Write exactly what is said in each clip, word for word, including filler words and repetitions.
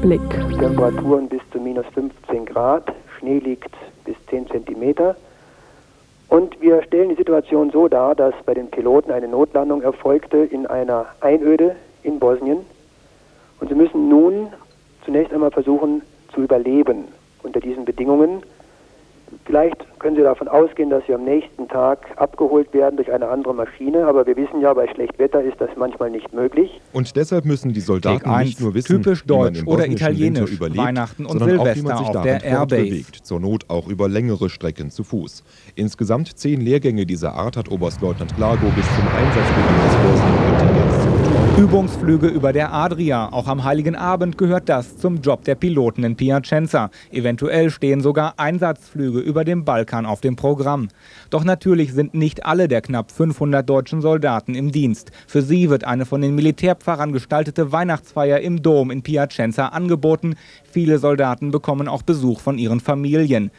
Blick. Temperaturen bis zu minus fünfzehn Grad, Schnee liegt bis zehn Zentimeter. Und wir stellen die Situation so dar, dass bei den Piloten eine Notlandung erfolgte in einer Einöde in Bosnien. Und sie müssen nun zunächst einmal versuchen zu überleben unter diesen Bedingungen. Vielleicht können Sie davon ausgehen, dass Sie am nächsten Tag abgeholt werden durch eine andere Maschine, aber wir wissen ja, bei schlecht Wetter ist das manchmal nicht möglich. Und deshalb müssen die Soldaten eins, nicht nur wissen, typisch wie man deutsch im oder bosnischen italienisch, Winter überlebt, Weihnachten und sondern auch, wie Silvester man sich auf darin der Airbase. fortbewegt, zur Not auch über längere Strecken zu Fuß. Insgesamt zehn Lehrgänge dieser Art hat Oberstleutnant Glago bis zum Einsatzbeginn des Bosnien-Kontingents zu betreuen. Übungsflüge über der Adria. Auch am Heiligen Abend gehört das zum Job der Piloten in Piacenza. Eventuell stehen sogar Einsatzflüge über dem Balkan auf dem Programm. Doch natürlich sind nicht alle der knapp fünfhundert deutschen Soldaten im Dienst. Für sie wird eine von den Militärpfarrern gestaltete Weihnachtsfeier im Dom in Piacenza angeboten. Viele Soldaten bekommen auch Besuch von ihren Familien.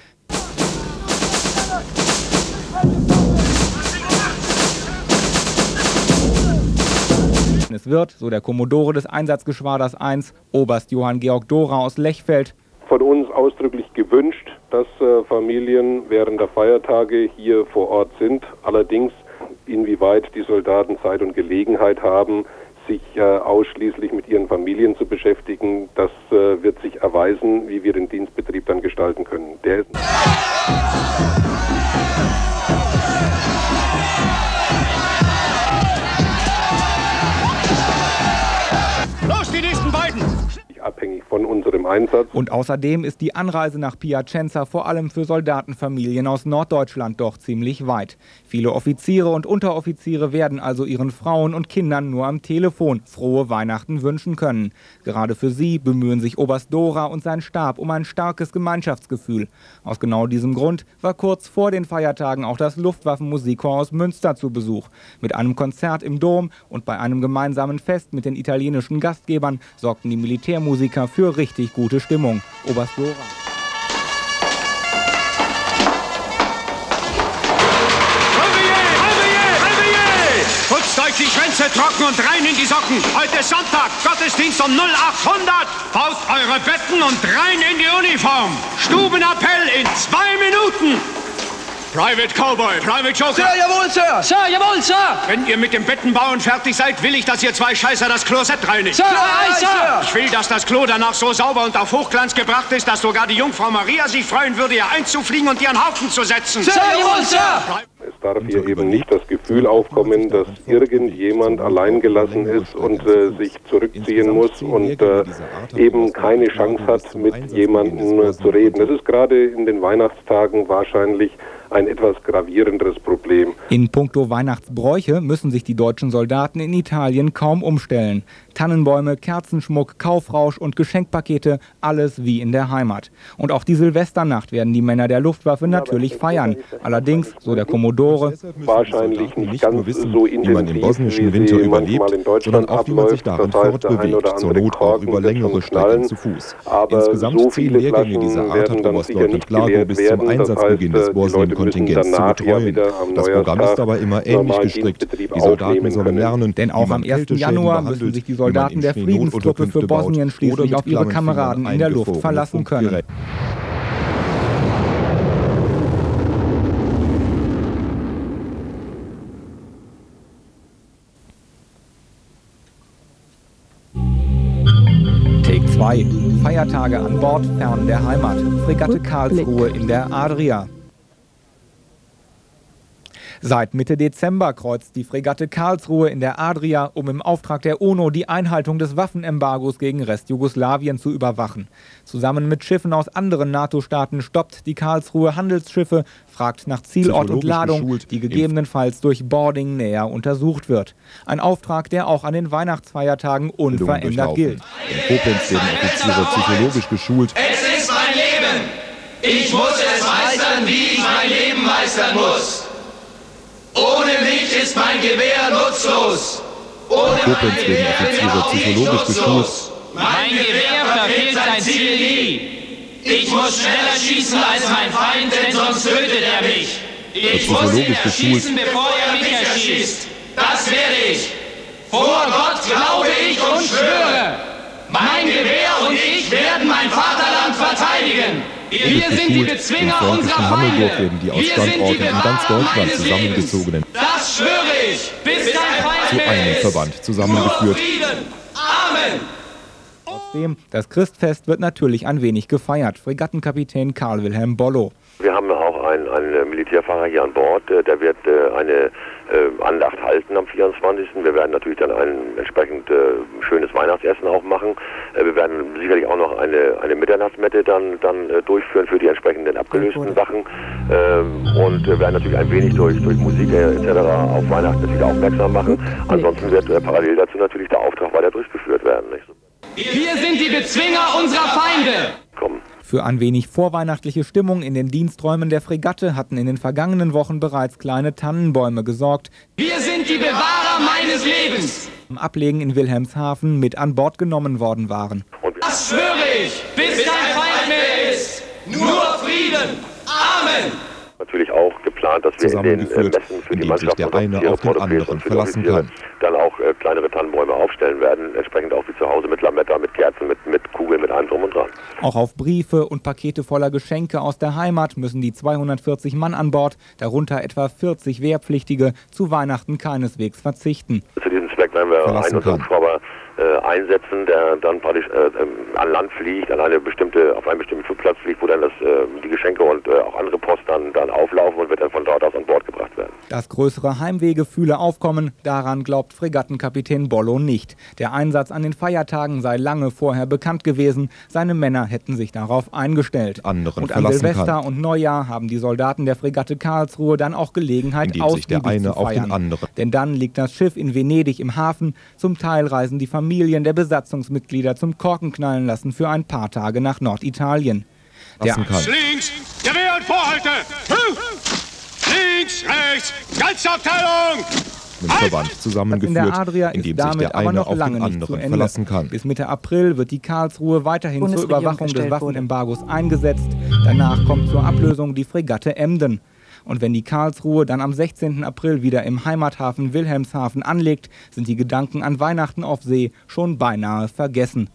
Es wird, so der Kommodore des Einsatzgeschwaders eins, Oberst Johann Georg Dora aus Lechfeld, von uns ausdrücklich gewünscht, dass äh, Familien während der Feiertage hier vor Ort sind. Allerdings, inwieweit die Soldaten Zeit und Gelegenheit haben, sich äh, ausschließlich mit ihren Familien zu beschäftigen, das äh, wird sich erweisen, wie wir den Dienstbetrieb dann gestalten können. Der ist abhängig von unserem Einsatz. Und außerdem ist die Anreise nach Piacenza vor allem für Soldatenfamilien aus Norddeutschland doch ziemlich weit. Viele Offiziere und Unteroffiziere werden also ihren Frauen und Kindern nur am Telefon frohe Weihnachten wünschen können. Gerade für sie bemühen sich Oberst Dora und sein Stab um ein starkes Gemeinschaftsgefühl. Aus genau diesem Grund war kurz vor den Feiertagen auch das Luftwaffenmusikchor aus Münster zu Besuch. Mit einem Konzert im Dom und bei einem gemeinsamen Fest mit den italienischen Gastgebern sorgten die Militärmusiker für richtig gute Stimmung. Oberst Dora. Putzt euch die Schwänze trocken und rein in die Socken. Heute ist Sonntag, Gottesdienst um null achthundert. Baut eure Betten und rein in die Uniform. Stubenappell in zwei Minuten. Private Cowboy, Private Joker. Sir, jawohl, Sir. Sir, jawohl, Sir. Wenn ihr mit dem Bettenbauen fertig seid, will ich, dass ihr zwei Scheißer das Klosett reinigt. Sir, aye, Sir. Ich will, dass das Klo danach so sauber und auf Hochglanz gebracht ist, dass sogar die Jungfrau Maria sich freuen würde, hier einzufliegen und ihren Haufen zu setzen. Sir, jawohl, Sir. Es darf hier eben nicht das Gefühl aufkommen, dass irgendjemand alleingelassen ist und äh, sich zurückziehen muss und äh, eben keine Chance hat, mit jemandem äh, zu reden. Das ist gerade in den Weihnachtstagen wahrscheinlich ein etwas gravierenderes Problem. In puncto Weihnachtsbräuche müssen sich die deutschen Soldaten in Italien kaum umstellen. Tannenbäume, Kerzenschmuck, Kaufrausch und Geschenkpakete, alles wie in der Heimat. Und auch die Silvesternacht werden die Männer der Luftwaffe natürlich feiern. Allerdings, so der Kommodore, wahrscheinlich nicht ganz wissen, so wie man den bosnischen intensiv, Winter wie sie überlebt, manchmal in Deutschland sondern auch, wie man sich darin abläuft. Das heißt, der ein fortbewegt, oder zur andere Not auch Korken über wird längere schon Strecken knallen. zu Fuß. Aber Insgesamt so zehn viele Lehrgänge Flaschen dieser Art werden hat dann Oberstleutnant sicher Glago nicht bis geleert zum werden. Einsatzbeginn Das des heißt, die Leute Bosnien-Kontingents müssen zu danach ja betreuen. wieder am Das Programm ist Neujahrstag aber immer ähnlich normalen gestrickt. Dienstbetrieb Die Soldaten aufnehmen sollen können. lernen, denn auch am ersten Januar müssen sich die Soldaten der Friedenstruppe für Bosnien schließlich auf ihre Kameraden in der Luft verlassen können. Take zwei. Feiertage an Bord, fern der Heimat. Fregatte Karlsruhe in der Adria. Seit Mitte Dezember kreuzt die Fregatte Karlsruhe in der Adria, um im Auftrag der UNO die Einhaltung des Waffenembargos gegen Restjugoslawien zu überwachen. Zusammen mit Schiffen aus anderen NATO-Staaten stoppt die Karlsruhe Handelsschiffe, fragt nach Zielort und Ladung, die gegebenenfalls durch Boarding näher untersucht wird. Ein Auftrag, der auch an den Weihnachtsfeiertagen unverändert gilt. In Koblenz werden Offiziere psychologisch geschult. Es ist mein Leben. Ich muss es meistern, wie ich mein Leben meistern muss. Ohne mich ist mein Gewehr nutzlos. Ohne mein Gewehr bin auch ich nutzlos. Mein Gewehr verfehlt sein Ziel nie. Ich muss schneller schießen als mein Feind, denn sonst tötet er mich. Ich muss ihn erschießen, bevor er mich erschießt. Das werde ich. Vor Gott glaube ich und schwöre. Mein Gewehr und ich werden mein Vaterland verteidigen. Wir sind die Bezwinger unserer Feinde. Werden die aus Standorten in ganz Deutschland zusammengezogenen. Das schwöre ich, bis dein Feind zu einem Verband zusammengeführt. Amen. Trotzdem, das Christfest wird natürlich ein wenig gefeiert. Fregattenkapitän Karl Wilhelm Bollo. Wir haben auch einen, einen Militärfahrer hier an Bord, der wird eine Andacht halten am vierundzwanzigsten Wir werden natürlich dann ein entsprechend schönes Weihnachtsessen auch machen. Wir werden sicherlich auch noch eine, eine Mitternachtsmette dann, dann durchführen für die entsprechenden abgelösten Sachen. Und wir werden natürlich ein wenig durch, durch Musik et cetera auf Weihnachten natürlich aufmerksam machen. Ansonsten wird parallel dazu natürlich der Auftrag weiter durchgeführt werden. Wir sind die Bezwinger unserer Feinde. Komm. Für ein wenig vorweihnachtliche Stimmung in den Diensträumen der Fregatte hatten in den vergangenen Wochen bereits kleine Tannenbäume gesorgt. Wir sind die Bewahrer meines Lebens. Im Ablegen in Wilhelmshaven mit an Bord genommen worden waren. Das schwöre ich, bis dein Feind mehr ist. Nur Frieden. Amen. Natürlich auch geplant, dass wir in den äh, Messen für die Mannschaft der eine auf den anderen verlassen kann. Dann auch äh, kleinere Tannenbäume aufstellen werden, entsprechend auch wie zu Hause mit Lametta, mit Kerzen, mit, mit Kugeln, mit allem drum und dran. Auch auf Briefe und Pakete voller Geschenke aus der Heimat müssen die zweihundertvierzig Mann an Bord, darunter etwa vierzig Wehrpflichtige, zu Weihnachten keineswegs verzichten. Zu diesem Zweck werden wir einen Hubschrauber äh, einsetzen, der dann praktisch äh, an Land fliegt, an eine bestimmte, auf einen bestimmten Flugplatz fliegt, wo dann das, äh, die Geschenke und äh, auch andere Post dann, dann auflaufen und wird dann von dort aus an Bord gebracht werden. Dass größere Heimwehgefühle aufkommen, daran glaubt Fregattenkapitän Bollo nicht. Der Einsatz an den Feiertagen sei lange vorher bekannt gewesen. Seine Männer hätten sich darauf eingestellt. Anderen und an verlassen Silvester kann. und Neujahr haben die Soldaten der Fregatte Karlsruhe dann auch Gelegenheit, Indem sich der eine zu feiern. auf den anderen. Denn dann liegt das Schiff in Venedig im Hafen. Zum Teil reisen die Familien der Besatzungsmitglieder zum Korkenknallen lassen für ein paar Tage nach Norditalien. Der Links, Gewehr und Vorhalte! Links, rechts, Geizabteilung! Mit Verband zusammengeführt, in der Adria indem ist sich damit der aber eine noch auf lange den nicht anderen zu Ende. verlassen kann. Bis Mitte April wird die Karlsruhe weiterhin zur Bundesregierung Überwachung des erstellt Waffenembargos eingesetzt. Danach kommt zur Ablösung die Fregatte Emden. Und wenn die Karlsruhe dann am sechzehnten April wieder im Heimathafen Wilhelmshaven anlegt, sind die Gedanken an Weihnachten auf See schon beinahe vergessen.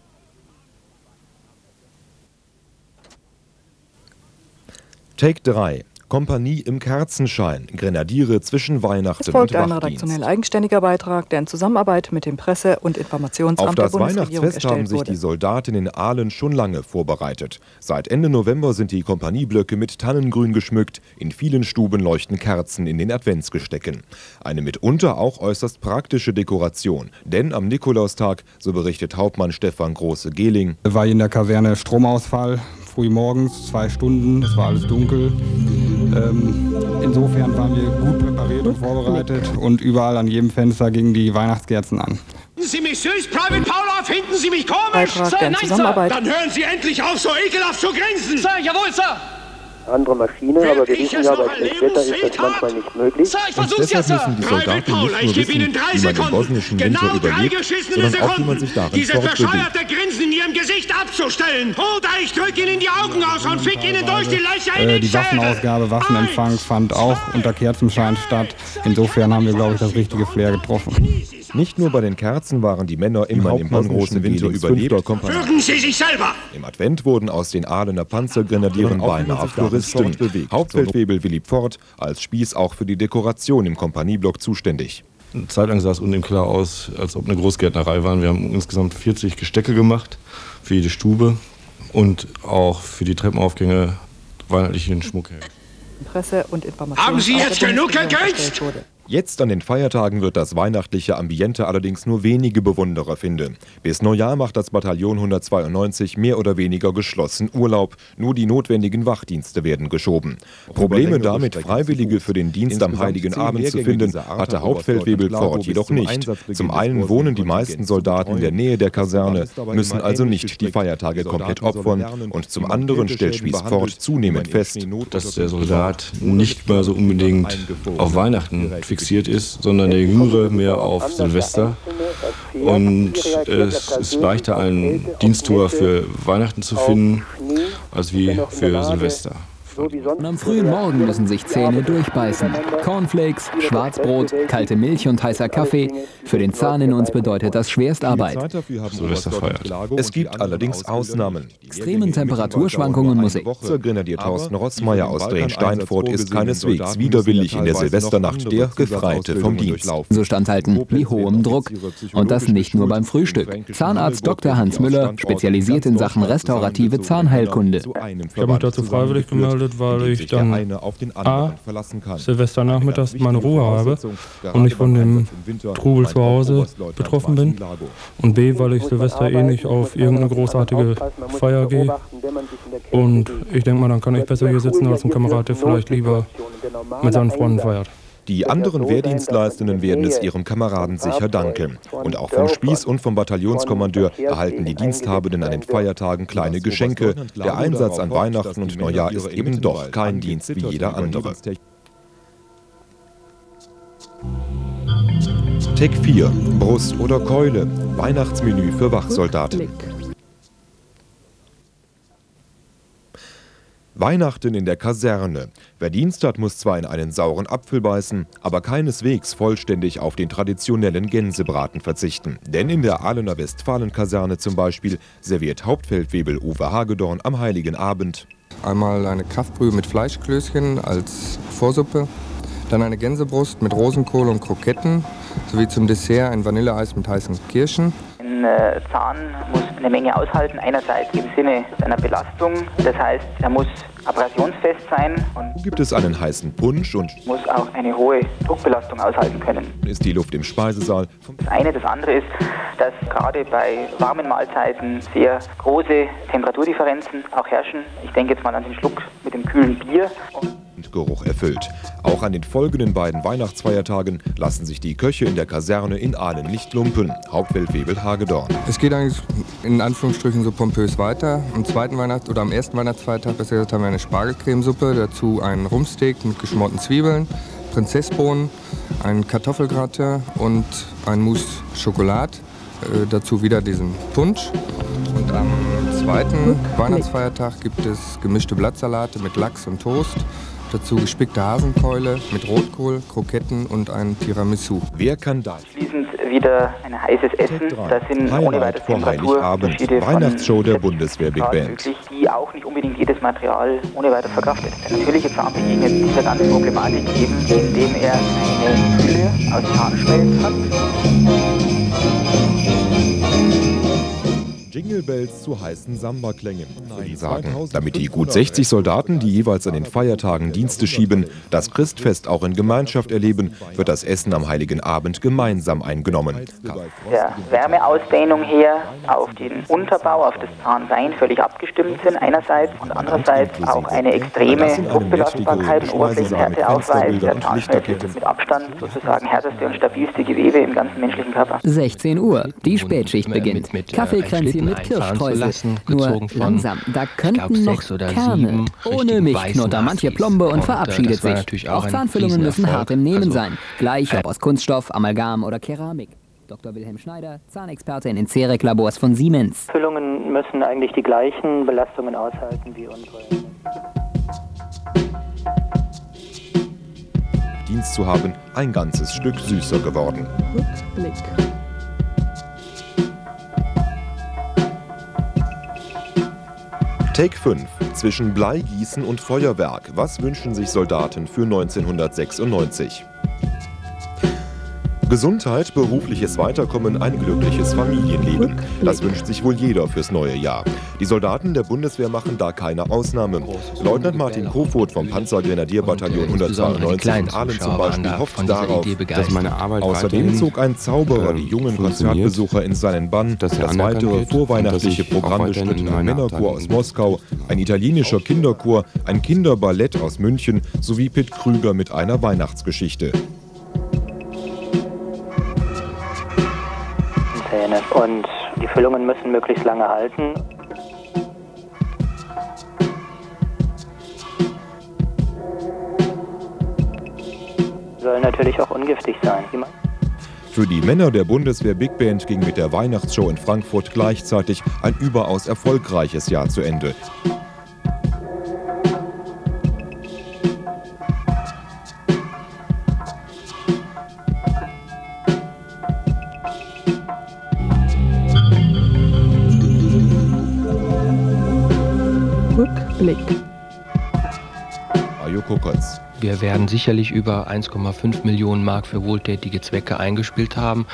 Take drei. Kompanie im Kerzenschein. Grenadiere zwischen Weihnachten Es folgt und ein Wachdienst. redaktionell eigenständiger Beitrag, der in Zusammenarbeit mit dem Presse- und Informationsamt Auf der das Bundesregierung Weihnachtsfest haben erstellt sich wurde. die Soldaten in Aalen schon lange vorbereitet. Seit Ende November sind die Kompanieblöcke mit Tannengrün geschmückt. In vielen Stuben leuchten Kerzen in den Adventsgestecken. Eine mitunter auch äußerst praktische Dekoration. Denn am Nikolaustag, so berichtet Hauptmann Stefan Große-Gehling, war in der Kaserne Stromausfall, früh morgens, zwei Stunden, es war alles dunkel. Ähm, insofern waren wir gut präpariert und vorbereitet und überall an jedem Fenster gingen die Weihnachtskerzen an. Finden Sie mich süß, Private Paula? Finden Sie mich komisch? Beitrag, Sir, der in nein, Sir. Zusammenarbeit Dann hören Sie endlich auf, so ekelhaft zu grinsen! Sir, jawohl, Sir. Andere Maschine, aber wir ich wissen es ja, noch bei schlechtem Wetter ist das erleben, manchmal nicht möglich. Sir, ich und versuch's ja, deshalb Sir. müssen die Private Soldaten Paula, nicht ich nur gebe wissen, Ihnen drei wie man den Sekunden. bosnischen Winter Genau drei überlebt, geschissene sondern auch, wie Sekunden. man sich darin Dieses fortbewegt. bescheuerte Grinsen in Ihrem Gesicht abzustellen. Oder ich drück Ihnen die Augen aus und fick Ihnen durch die Löcher in Äh, den die Schädel. Waffenausgabe, Waffenempfang Eins, fand auch unter Kerzenschein statt. Insofern haben wir, glaube ich, das richtige Flair getroffen. Nicht nur bei den Kerzen waren die Männer im Hauptmann große Winter überlebt. Würgen Sie sich selber! Im Advent wurden aus den Ahlener Panzergrenadieren beinahe Floristen. Hauptfeldwebel Willi Pfort als Spieß auch für die Dekoration im Kompanieblock zuständig. Eine Zeit lang sah es unten klar aus, als ob eine Großgärtnerei waren. Wir haben insgesamt vierzig Gestecke gemacht für jede Stube und auch für die Treppenaufgänge weihnachtlichen Schmuck her. Presse- und Informationsamt Haben Sie der jetzt genug Bundesregierung gegrinst? erstellt wurde. Jetzt an den Feiertagen wird das weihnachtliche Ambiente allerdings nur wenige Bewunderer finden. Bis Neujahr macht das Bataillon hundertzweiundneunzig mehr oder weniger geschlossen Urlaub. Nur die notwendigen Wachdienste werden geschoben. Probleme damit, Freiwillige für den Dienst am Heiligen Abend zu finden, hatte Hauptfeldwebel Pfort jedoch nicht. Zum einen wohnen die meisten Soldaten in der Nähe der Kaserne, müssen also nicht die Feiertage komplett opfern. Und zum anderen stellt Spieß Pfort zunehmend fest, dass der Soldat nicht mehr so unbedingt auf Weihnachten fixiert ist, sondern der Jüngere mehr auf Silvester. Und es ist leichter, einen Diensttour für Weihnachten zu finden, als wie für Silvester. Und am frühen Morgen müssen sich Zähne durchbeißen. Cornflakes, Schwarzbrot, kalte Milch und heißer Kaffee. Für den Zahn in uns bedeutet das Schwerstarbeit. Es gibt allerdings Ausnahmen. Extremen Temperaturschwankungen muss ich. Grenadier Thorsten Rossmeier aus Drehen-Steinfurt ist keineswegs widerwillig in der Silvesternacht der Gefreite vom Dienst. So standhalten wie hohem Druck. Und das nicht nur beim Frühstück. Zahnarzt Doktor Hans Müller, spezialisiert in Sachen restaurative Zahnheilkunde. Ich habe mich dazu freiwillig gemeldet, weil ich dann a. Silvesternachmittags meine Ruhe habe und nicht von dem Trubel zu Hause betroffen bin. Und b. weil ich Silvester eh nicht auf irgendeine großartige Feier gehe. Und ich denke mal, dann kann ich besser hier sitzen als ein Kamerad, der vielleicht lieber mit seinen Freunden feiert. Die anderen Wehrdienstleistenden werden es ihrem Kameraden sicher danken. Und auch vom Spieß und vom Bataillonskommandeur erhalten die Diensthabenden an den Feiertagen kleine Geschenke. Der Einsatz an Weihnachten und Neujahr ist eben doch kein Dienst wie jeder andere. Tech vier. Brust oder Keule. Weihnachtsmenü für Wachsoldaten. Weihnachten in der Kaserne. Wer Dienst hat, muss zwar in einen sauren Apfel beißen, aber keineswegs vollständig auf den traditionellen Gänsebraten verzichten. Denn in der Ahlener Westfalen-Kaserne zum Beispiel serviert Hauptfeldwebel Uwe Hagedorn am Heiligen Abend einmal eine Kraftbrühe mit Fleischklößchen als Vorsuppe, dann eine Gänsebrust mit Rosenkohl und Kroketten, sowie zum Dessert ein Vanilleeis mit heißen Kirschen. Ein äh, Zahn muss eine Menge aushalten, einerseits im Sinne seiner Belastung, das heißt, er muss abrasionsfest sein und gibt es einen heißen Punsch und muss auch eine hohe Druckbelastung aushalten können. Ist die Luft im Speisesaal. Das eine, das andere ist, dass gerade bei warmen Mahlzeiten sehr große Temperaturdifferenzen auch herrschen. Ich denke jetzt mal an den Schluck mit dem kühlen Bier. Geruch erfüllt. Auch an den folgenden beiden Weihnachtsfeiertagen lassen sich die Köche in der Kaserne in Ahlen nicht lumpen. Hauptfeldwebel Hagedorn. Es geht eigentlich in Anführungsstrichen so pompös weiter. Am zweiten Weihnachts- oder am ersten Weihnachtsfeiertag besser gesagt, haben wir eine Spargelcremesuppe, dazu einen Rumsteak mit geschmorten Zwiebeln, Prinzessbohnen, ein Kartoffelgratin und ein Mousse Schokolade. Äh, dazu wieder diesen Punsch. Und am zweiten Weihnachtsfeiertag gibt es gemischte Blattsalate mit Lachs und Toast. Dazu gespickte Hasenkeule mit Rotkohl, Kroketten und ein Tiramisu. Wer kann da? Schließend wieder ein heißes Essen. Das sind ohne weiteres Temperaturunterschiede von Weihnachtsshow der Bundeswehr Big Band. Möglich, die auch nicht unbedingt jedes Material ohne weiteres verkraftet. Der natürliche Zahn begegnet dieser ganzen Problematik eben, indem er eine Hülle aus Zahnschmelz hat. Jingle Bells zu heißen Samba-Klängen, würde ich sagen. Damit die gut sechzig Soldaten, die jeweils an den Feiertagen Dienste schieben, das Christfest auch in Gemeinschaft erleben, wird das Essen am Heiligen Abend gemeinsam eingenommen. Der Wärmeausdehnung her auf den Unterbau, auf das Zahnbein völlig abgestimmt sind einerseits und andererseits auch eine extreme Druckbelastbarkeit und Oberflächenhärte aufweist. Der Zahnschmelz ist mit Abstand sozusagen härteste und stabilste Gewebe im ganzen menschlichen Körper. sechzehn Uhr, die Spätschicht beginnt. Kaffeekränzchen mit Kirschstreusel. Nur langsam, da könnten noch Kerne. Ohne mich knurrt da manche Plombe und verabschiedet sich. Auch Zahnfüllungen müssen hart im Nehmen sein. Gleich ob aus Kunststoff, Amalgam oder Keramik. Doktor Wilhelm Schneider, Zahnexperte in den CEREC-Labors von Siemens. Füllungen müssen eigentlich die gleichen Belastungen aushalten wie unsere. Dienst zu haben, ein ganzes Stück süßer geworden. Rückblick. Take fünf. Zwischen Bleigießen und Feuerwerk. Was wünschen sich Soldaten für neunzehnhundertsechsundneunzig? Gesundheit, berufliches Weiterkommen, ein glückliches Familienleben. Das wünscht sich wohl jeder fürs neue Jahr. Die Soldaten der Bundeswehr machen da keine Ausnahme. Leutnant Martin Kofod vom Panzergrenadierbataillon hundertzweiundneunzig in Ahlen zum Beispiel hofft darauf, dass meine Arbeit Außerdem zog ein Zauberer die jungen Konzertbesucher in seinen Bann. Das weitere vorweihnachtliche Programm bestritt ein Männerchor aus Moskau, ein italienischer Kinderchor, ein Kinderballett aus München sowie Pitt Krüger mit einer Weihnachtsgeschichte. Und die Füllungen müssen möglichst lange halten. Sollen natürlich auch ungiftig sein. Für die Männer der Bundeswehr Big Band ging mit der Weihnachtsshow in Frankfurt gleichzeitig ein überaus erfolgreiches Jahr zu Ende. Rückblick. Ajo Kuckers. Wir werden sicherlich über eins Komma fünf Millionen Mark für wohltätige Zwecke eingespielt haben.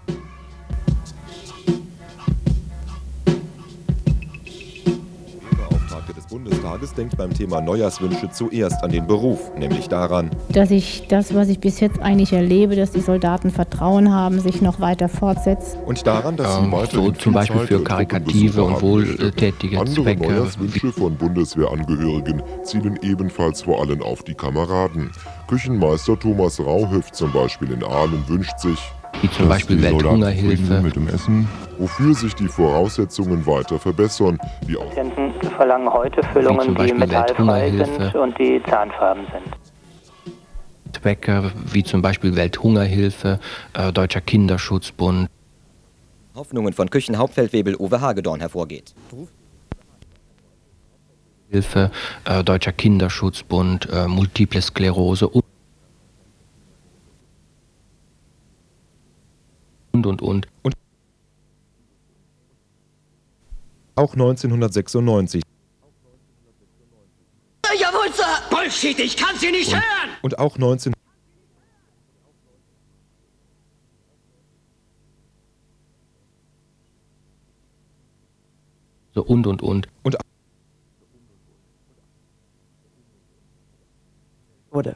Des Bundestages denkt beim Thema Neujahrswünsche zuerst an den Beruf, nämlich daran, dass ich das, was ich bis jetzt eigentlich erlebe, dass die Soldaten Vertrauen haben, sich noch weiter fortsetzt. Und daran, dass ähm, sie so zum Beispiel für karitative und wohltätige Andere Zwecke. Neujahrswünsche von Bundeswehrangehörigen zielen ebenfalls vor allem auf die Kameraden. Küchenmeister Thomas Rauhöft zum Beispiel in Aalen wünscht sich, wie zum Beispiel Welthungerhilfe, mit dem Essen, wofür sich die Voraussetzungen weiter verbessern. Die Patienten verlangen heute Füllungen, die metallfrei sind und die zahnfarben sind. Zwecke wie zum Beispiel Welthungerhilfe, äh, Deutscher Kinderschutzbund. Hoffnungen von Küchenhauptfeldwebel Uwe Hagedorn hervorgeht. Hilfe, äh, Deutscher Kinderschutzbund, äh, Multiple Sklerose und und und und. Und auch neunzehnhundertsechsundneunzig. Jawohl, Sir! Bullshit, ich kann Sie nicht und, hören! Und auch neunzehn so und und und. Und wurde.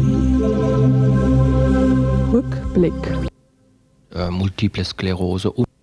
Rückblick. Äh, Multiple Sklerose und